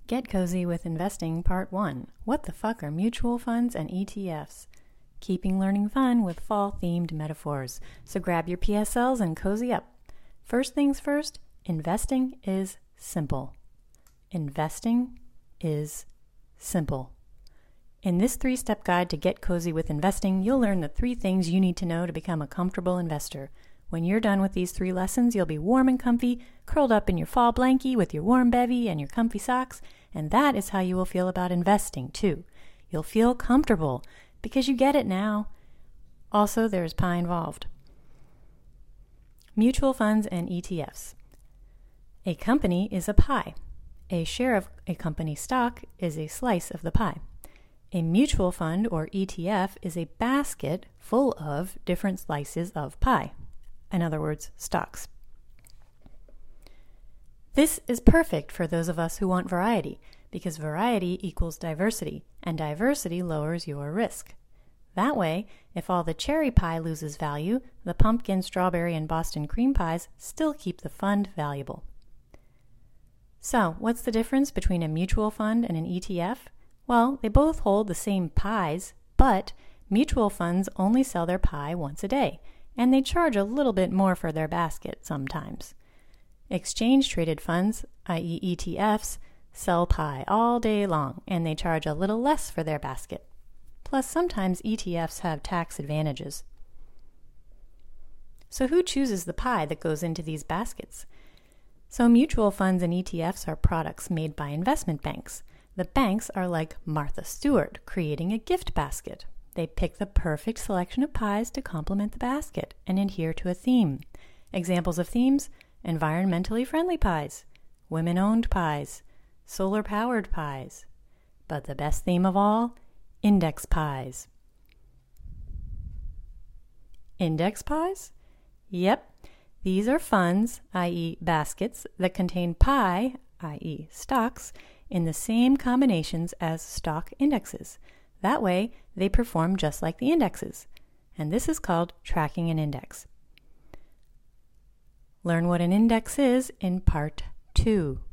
Get Cozy with Investing Part 1. What the fuck are mutual funds and ETFs? Keeping learning fun with fall-themed metaphors. So grab your PSLs and cozy up. First things first, investing is simple. Investing is simple. In this 3-step guide to get cozy with investing, you'll learn the 3 things you need to know to become a comfortable investor. When you're done with these 3 lessons, you'll be warm and comfy, curled up in your fall blankie with your warm bevy and your comfy socks, and that is how you will feel about investing, too. You'll feel comfortable, because you get it now. Also, there's pie involved. Mutual funds and ETFs. A company is a pie. A share of a company's stock is a slice of the pie. A mutual fund, or ETF, is a basket full of different slices of pie. In other words, stocks. This is perfect for those of us who want variety, because variety equals diversity, and diversity lowers your risk. That way, if all the cherry pie loses value, the pumpkin, strawberry, and Boston cream pies still keep the fund valuable. So, what's the difference between a mutual fund and an ETF? Well, they both hold the same pies, but mutual funds only sell their pie once a day, and they charge a little bit more for their basket sometimes. Exchange-traded funds, i.e. ETFs, sell pie all day long, and they charge a little less for their basket. Plus, sometimes ETFs have tax advantages. So who chooses the pie that goes into these baskets? So mutual funds and ETFs are products made by investment banks. The banks are like Martha Stewart, creating a gift basket. They pick the perfect selection of pies to complement the basket and adhere to a theme. Examples of themes: environmentally friendly pies, women-owned pies, solar-powered pies. But the best theme of all, index pies. Index pies? Yep, these are funds, i.e. baskets, that contain pie, i.e. stocks, in the same combinations as stock indexes. That way, they perform just like the indexes. And this is called tracking an index. Learn what an index is in Part 2.